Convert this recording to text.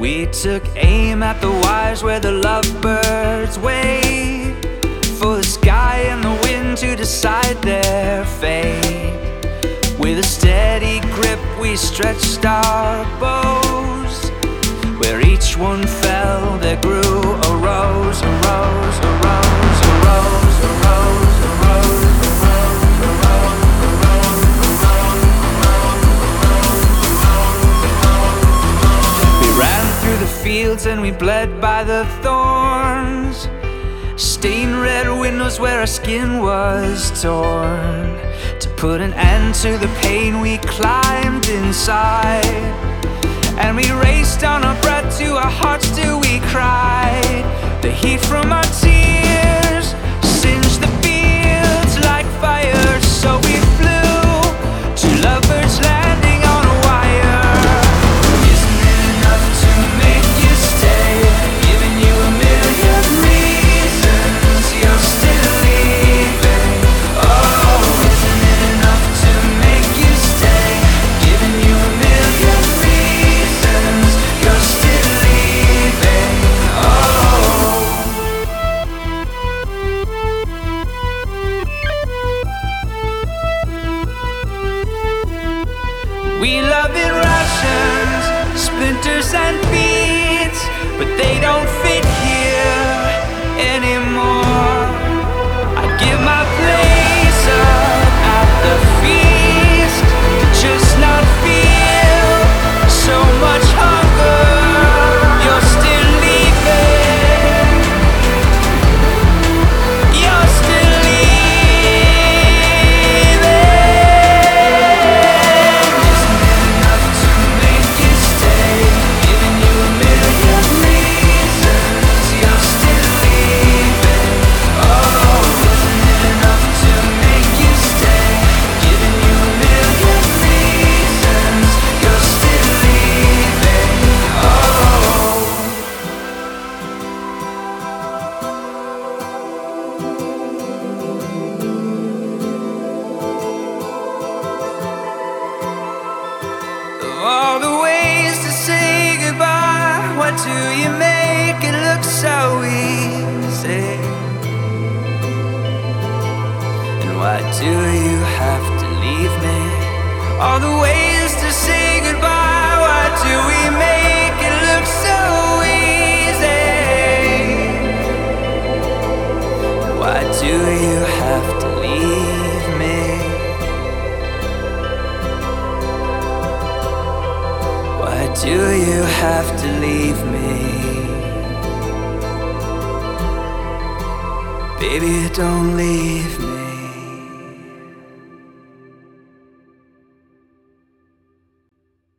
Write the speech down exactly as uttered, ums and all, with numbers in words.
We took aim at the wires where the lovebirds wait for the sky and the wind to decide their fate. With a steady grip we stretched our bows. Where each one fell there grew a rose, a rose, a rose, a rose, a rose, a rose, a rose, a rose, a rose, a rose. We ran through the fields and we bled by the thorns. Stained red windows where our skin was torn. To put an end to the pain we climbed inside, and we raced on our breath to our hearts till we cried. The heat from our tears singed the fields like fire. So we flew to lovebirds landing on a wire. Isn't it enough to make you stay? Giving you a million reasons, you're still leaving. Oh, isn't it enough to make you stay? Giving you a million reasons, you're still leaving. Oh, we love in rations, splinters and beats, but they don't fit here anymore. I give my place up at the feast to just not feel so much hunger. You're still leaving. You're still leaving. Isn't it enough to make you stay? Giving you a million reasons, you're still leaving. Oh, isn't it enough to make you stay? Giving you a million reasons, you're still leaving. Oh. Of all the ways to say goodbye, why do you make it look so easy? And why do you have to leave me? All the ways to say goodbye, why do we make it look so easy? Why do you have to leave me? Why do you have to leave me? Baby, don't leave me.